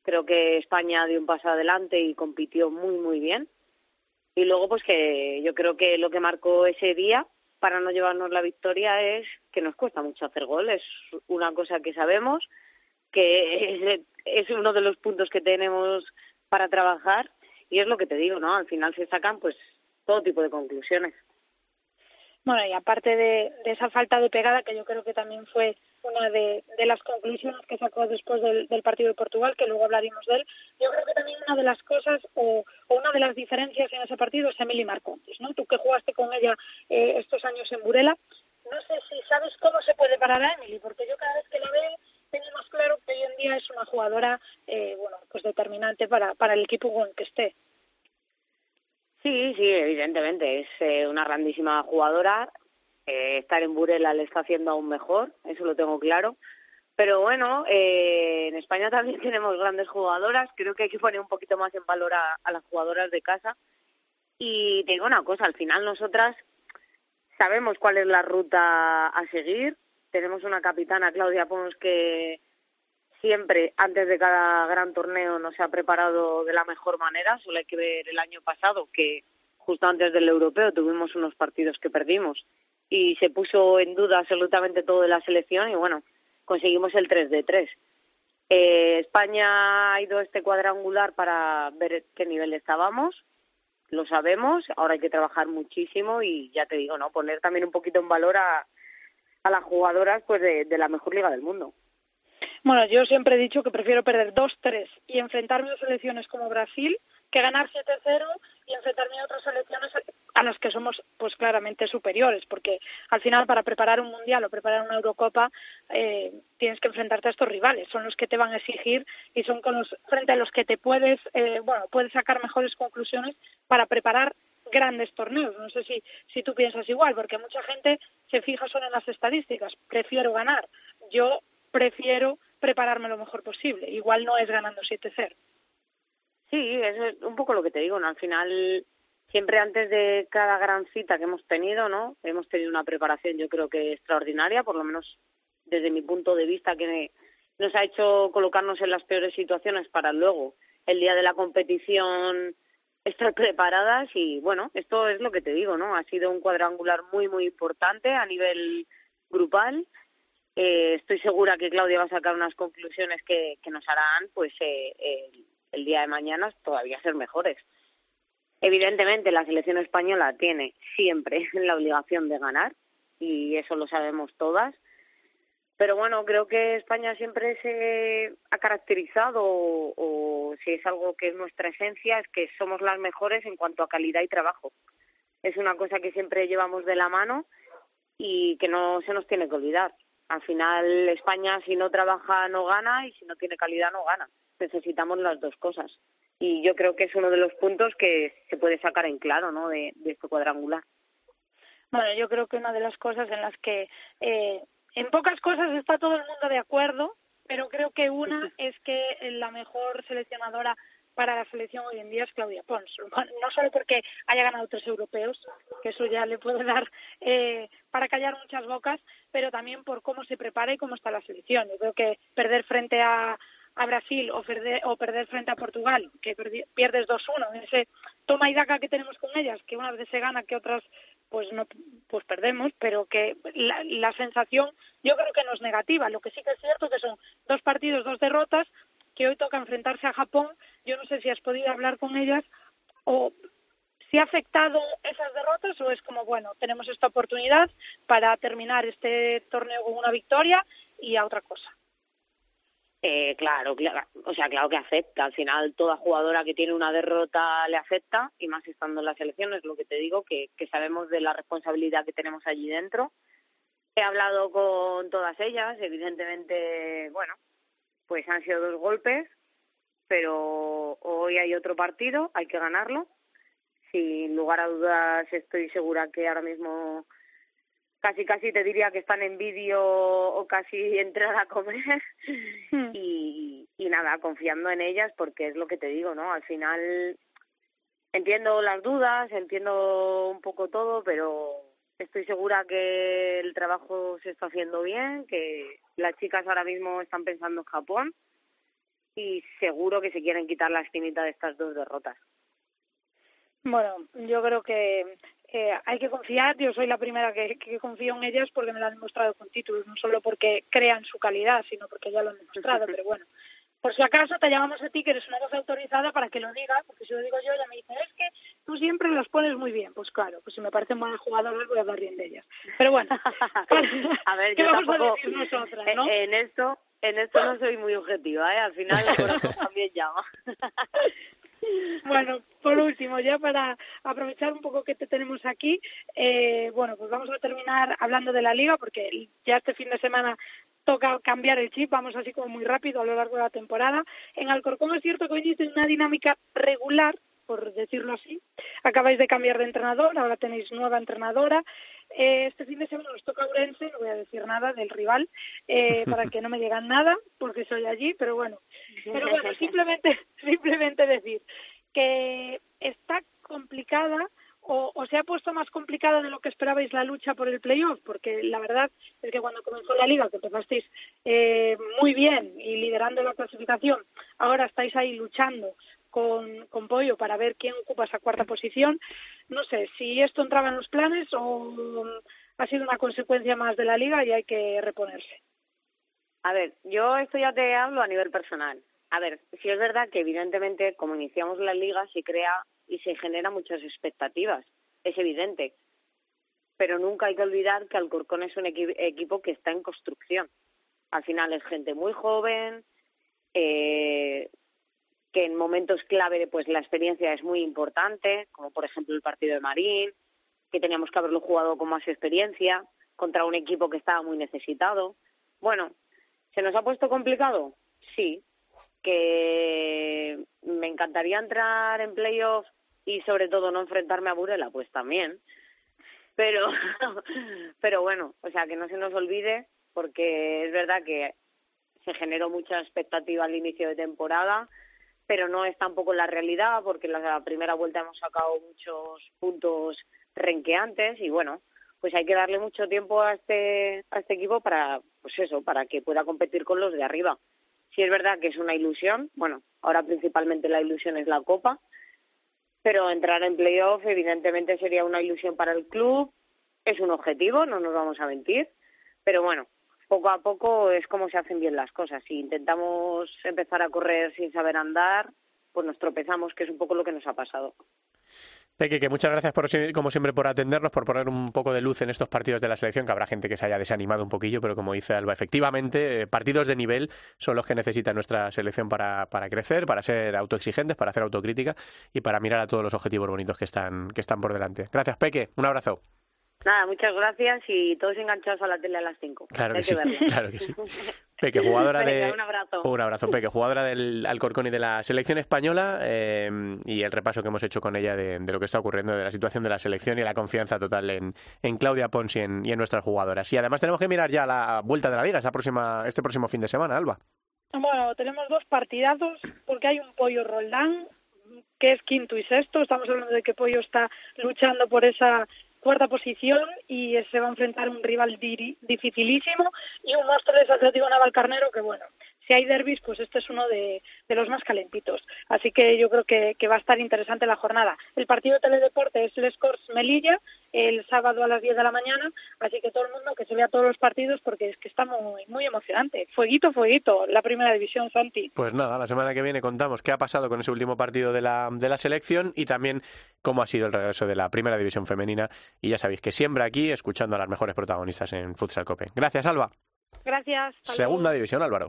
Creo que España dio un paso adelante y compitió muy, muy bien. Y luego, pues que yo creo que lo que marcó ese día para no llevarnos la victoria es que nos cuesta mucho hacer gol. Es una cosa que sabemos, que es uno de los puntos que tenemos para trabajar, y es lo que te digo, ¿no? Al final se sacan pues todo tipo de conclusiones. Bueno, y aparte de esa falta de pegada, que yo creo que también fue una de las conclusiones que sacó después del partido de Portugal, que luego hablaremos de él, yo creo que también una de las cosas o una de las diferencias en ese partido es Emily Marcontes, ¿no? Tú que jugaste con ella estos años en Burela, no sé si sabes cómo se puede parar a Emily, porque yo cada vez que la veo tengo más claro que hoy en día es una jugadora pues determinante para el equipo con el que esté. Sí, evidentemente, es una grandísima jugadora. Estar en Burela le está haciendo aún mejor, eso lo tengo claro. Pero bueno, en España también tenemos grandes jugadoras. Creo que hay que poner un poquito más en valor a las jugadoras de casa. Y te digo una cosa, al final nosotras sabemos cuál es la ruta a seguir. Tenemos una capitana, Claudia Pons, que siempre, antes de cada gran torneo, nos ha preparado de la mejor manera. Solo hay que ver el año pasado, que justo antes del europeo tuvimos unos partidos que perdimos y se puso en duda absolutamente todo de la selección y bueno, conseguimos el 3-3. España ha ido a este cuadrangular para ver qué nivel estábamos, lo sabemos, ahora hay que trabajar muchísimo y ya te digo, ¿no? Poner también un poquito en valor a las jugadoras pues de la mejor liga del mundo. Bueno, yo siempre he dicho que prefiero perder 2-3 y enfrentarme a selecciones como Brasil que ganar 7-0 y enfrentarme a otras selecciones a las que somos pues claramente superiores, porque al final para preparar un mundial o preparar una Eurocopa tienes que enfrentarte a estos rivales, son los que te van a exigir y son frente a los que te puedes sacar mejores conclusiones para preparar grandes torneos. No sé si tú piensas igual, porque mucha gente se fija solo en las estadísticas. Prefiero ganar. Yo prefiero prepararme lo mejor posible. Igual no es ganando 7-0. Sí, eso es un poco lo que te digo, ¿no? Al final, siempre antes de cada gran cita que hemos tenido, ¿no? Hemos tenido una preparación, yo creo que extraordinaria, por lo menos desde mi punto de vista, que nos ha hecho colocarnos en las peores situaciones para luego, el día de la competición, estar preparadas. Y bueno, esto es lo que te digo, ¿no? Ha sido un cuadrangular muy, muy importante a nivel grupal. Estoy segura que Claudia va a sacar unas conclusiones que nos harán, pues, el día de mañana todavía ser mejores. Evidentemente, la selección española tiene siempre la obligación de ganar, y eso lo sabemos todas. Pero bueno, creo que España siempre se ha caracterizado, o si es algo que es nuestra esencia, es que somos las mejores en cuanto a calidad y trabajo. Es una cosa que siempre llevamos de la mano y que no se nos tiene que olvidar. Al final, España, si no trabaja, no gana, y si no tiene calidad, no gana. Necesitamos las dos cosas. Y yo creo que es uno de los puntos que se puede sacar en claro, ¿no?, de este cuadrangular. Bueno, yo creo que una de las cosas en las que en pocas cosas está todo el mundo de acuerdo, pero creo que una es que la mejor seleccionadora para la selección hoy en día es Claudia Pons. No solo porque haya ganado 3 europeos, que eso ya le puede dar para callar muchas bocas, pero también por cómo se prepara y cómo está la selección. Yo creo que perder frente a Brasil o perder frente a Portugal, que pierdes 2-1 en ese toma y daca que tenemos con ellas, que unas veces se gana, que otras pues perdemos, pero que la sensación yo creo que no es negativa. Lo que sí que es cierto que son 2 partidos, 2 derrotas, que hoy toca enfrentarse a Japón. Yo no sé si has podido hablar con ellas o si ha afectado esas derrotas, o es como, bueno, tenemos esta oportunidad para terminar este torneo con una victoria y a otra cosa. Claro, o sea, claro que afecta. Al final, toda jugadora que tiene una derrota le afecta, y más estando en la selección. Es lo que te digo, que sabemos de la responsabilidad que tenemos allí dentro. He hablado con todas ellas, evidentemente, bueno, pues han sido 2 golpes, pero hoy hay otro partido, hay que ganarlo. Sin lugar a dudas, estoy segura que ahora mismo casi te diría que están en vídeo o casi entrar a comer. Y nada, confiando en ellas, porque es lo que te digo, ¿no? Al final entiendo las dudas, entiendo un poco todo, pero estoy segura que el trabajo se está haciendo bien, que las chicas ahora mismo están pensando en Japón, y seguro que se quieren quitar la espinita de estas 2 derrotas. Bueno, yo creo que hay que confiar. Yo soy la primera que confío en ellas porque me lo han demostrado con títulos, no solo porque crean su calidad, sino porque ya lo han demostrado. Pero bueno, por si acaso te llamamos a ti, que eres una voz autorizada, para que lo digas, porque si lo digo yo ya me dicen, es que tú siempre las pones muy bien. Pues claro, pues si me parecen buenas jugadoras voy a hablar bien de ellas. Pero bueno, a ver, ¿qué yo vamos tampoco, a decir nosotras, no? En esto no soy muy objetiva, ¿eh? Al final el corazón también llama. Bueno, por último, ya para aprovechar un poco que te tenemos aquí, bueno, pues vamos a terminar hablando de la Liga, porque ya este fin de semana toca cambiar el chip, vamos así como muy rápido a lo largo de la temporada. En Alcorcón es cierto que hoy dice una dinámica regular, por decirlo así. Acabáis de cambiar de entrenador, ahora tenéis nueva entrenadora. Este fin de semana nos toca Ourense, no voy a decir nada del rival, para que no me digan nada, porque soy allí, pero bueno, simplemente decir que está complicada o se ha puesto más complicada de lo que esperabais la lucha por el playoff, porque la verdad es que cuando comenzó la Liga, que empezasteis muy bien y liderando la clasificación, ahora estáis ahí luchando con Pollo para ver quién ocupa esa 4ª posición. No sé si esto entraba en los planes o ha sido una consecuencia más de la Liga y hay que reponerse. A ver, yo esto ya te hablo a nivel personal. A ver, sí es verdad que evidentemente como iniciamos la Liga se crea y se genera muchas expectativas, es evidente. Pero nunca hay que olvidar que Alcorcón es un equipo que está en construcción. Al final es gente muy joven, que en momentos clave pues la experiencia es muy importante, como por ejemplo el partido de Marín, que teníamos que haberlo jugado con más experiencia, contra un equipo que estaba muy necesitado. Bueno, ¿se nos ha puesto complicado? Sí. ¿Que me encantaría entrar en playoff y sobre todo no enfrentarme a Burela? Pues también. Pero bueno, o sea, que no se nos olvide, porque es verdad que se generó mucha expectativa al inicio de temporada, pero no es tampoco la realidad, porque en la primera vuelta hemos sacado muchos puntos renqueantes y bueno, pues hay que darle mucho tiempo a este equipo para, pues eso, para que pueda competir con los de arriba. Sí es verdad que es una ilusión, bueno, ahora principalmente la ilusión es la Copa, pero entrar en playoff evidentemente sería una ilusión para el club, es un objetivo, no nos vamos a mentir, pero bueno, poco a poco es como se hacen bien las cosas. Si intentamos empezar a correr sin saber andar, pues nos tropezamos, que es un poco lo que nos ha pasado. Peque, que muchas gracias como siempre por atendernos, por poner un poco de luz en estos partidos de la selección, que habrá gente que se haya desanimado un poquillo, pero como dice Alba, efectivamente, partidos de nivel son los que necesita nuestra selección para crecer, para ser autoexigentes, para hacer autocrítica y para mirar a todos los objetivos bonitos que están por delante. Gracias, Peque, un abrazo. Nada, muchas gracias y todos enganchados a la tele a las 5. Claro que sí, claro que sí. Peque, jugadora un abrazo. Un abrazo, Peque, jugadora del Alcorcón y de la selección española, y el repaso que hemos hecho con ella de lo que está ocurriendo, de la situación de la selección y la confianza total en Claudia Pons y en nuestras jugadoras. Y además tenemos que mirar ya la vuelta de la Liga este próximo fin de semana, Alba. Bueno, tenemos 2 partidazos porque hay un Pollo Roldán que es 5º y 6º. Estamos hablando de que Pollo está luchando por esa 4ª posición y se va a enfrentar a un rival dificilísimo y un monstruo de Atlético Navalcarnero que, bueno, si hay derbis, pues este es uno de los más calentitos. Así que yo creo que va a estar interesante la jornada. El partido de Teledeporte es Les Corts Melilla, el sábado a las 10 de la mañana, así que todo el mundo que se vea todos los partidos porque es que está muy, muy emocionante. Fueguito, la primera división, Santi. Pues nada, la semana que viene contamos qué ha pasado con ese último partido de la selección y también cómo ha sido el regreso de la primera división femenina. Y ya sabéis que siempre aquí escuchando a las mejores protagonistas en Futsal Cope. Gracias, Alba. Gracias. Segunda división, Álvaro.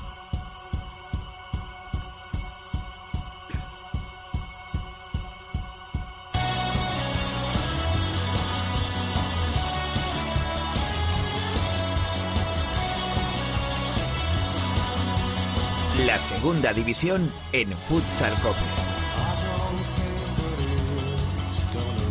La segunda división en Futsal Cope.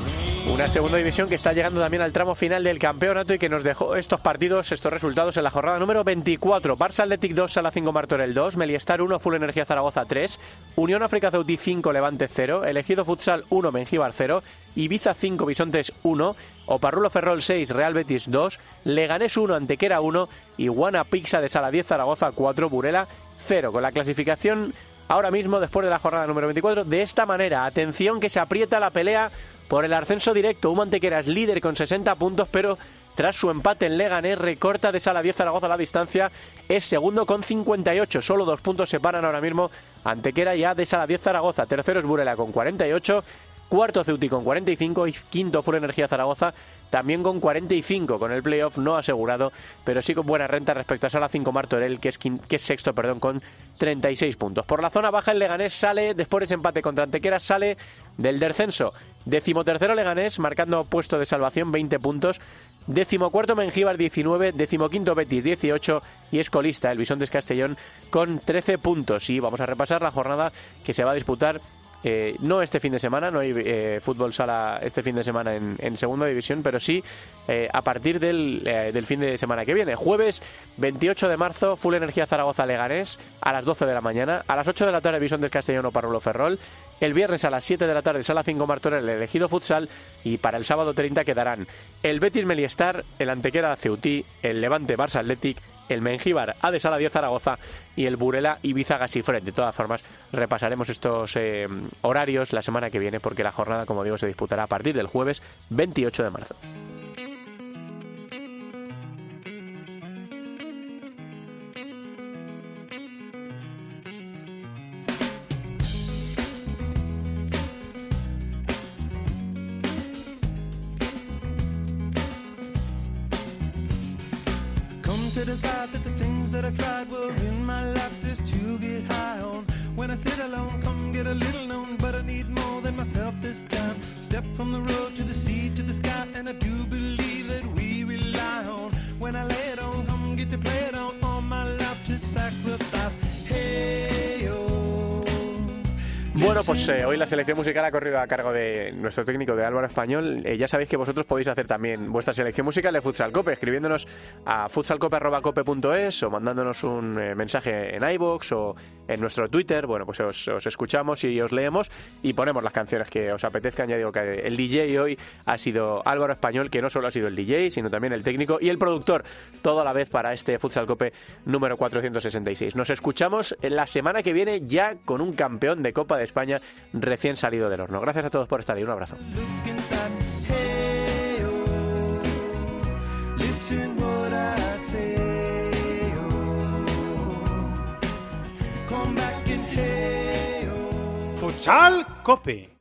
Una segunda división que está llegando también al tramo final del campeonato y que nos dejó estos resultados en la jornada número 24. Barça Athletic 2, Sala 5 Martorell 2, Meliestar 1, Full Energía Zaragoza 3, Unión África Ceutí 5, Levante 0, Elegido Futsal 1, Mengíbar 0, Ibiza 5, Bisontes 1, Oparrulo Ferrol 6, Real Betis 2, Leganés 1, Antequera 1 y Guana Pixa de Sala 10 Zaragoza 4, Burela 0. Con la clasificación ahora mismo, después de la jornada número 24, de esta manera. Atención que se aprieta la pelea por el ascenso directo. Humo Antequera es líder con 60 puntos, pero tras su empate en Leganés recorta de Sala 10 Zaragoza la distancia. Es segundo con 58. Solo 2 puntos separan ahora mismo Antequera ya de Sala 10 Zaragoza. Tercero es Burela con 48. Cuarto Ceutí con 45 y quinto Full Energía Zaragoza también con 45, con el playoff no asegurado, pero sí con buena renta respecto a Sala 5 Martorell, que es sexto, con 36 puntos. Por la zona baja el Leganés sale, después de ese empate contra Antequera, sale del descenso. 13º Leganés, marcando puesto de salvación, 20 puntos. 14º Mengíbar, 19. 15º Betis, 18. Y es colista el Bisontes Castellón con 13 puntos. Y vamos a repasar la jornada que se va a disputar. No este fin de semana, no hay fútbol sala este fin de semana en segunda división, pero sí a partir del fin de semana que viene. Jueves 28 de marzo, Full Energía Zaragoza Leganés a las 12 de la mañana. A las 8 de la tarde, Bisontes Castellón Oparrulo Ferrol. El viernes a las 7 de la tarde, Sala 5 Martorell, el Elegido Futsal. Y para el sábado 30 quedarán el Betis Meliestar, el Antequera Ceutí, el Levante Barça Athletic, el Mengíbar A de Sala 10 Zaragoza y el Burela Ibiza Gasifred. De todas formas, repasaremos estos horarios la semana que viene, porque la jornada, como digo, se disputará a partir del jueves 28 de marzo. To decide that the things that I tried were in my life just to get high on. When I sit alone, come get a little known, but I need more than myself this time. Step from the road to the sea to the sky, and I do believe that we rely on. When I lay it on, come get to play it on, all my life to sacrifice. Hey, oh. Bueno, pues hoy la selección musical ha corrido a cargo de nuestro técnico, de Álvaro Español. Ya sabéis que vosotros podéis hacer también vuestra selección musical de Futsal Cope, escribiéndonos a futsalcope@cope.es o mandándonos un mensaje en iVoox o en nuestro Twitter. Bueno, pues os escuchamos y os leemos y ponemos las canciones que os apetezcan. Ya digo que el DJ hoy ha sido Álvaro Español, que no solo ha sido el DJ, sino también el técnico y el productor, todo a la vez para este Futsal Cope número 466. Nos escuchamos la semana que viene ya con un campeón de Copa de España recién salido del horno. Gracias a todos por estar ahí. Un abrazo. Futsal Cope.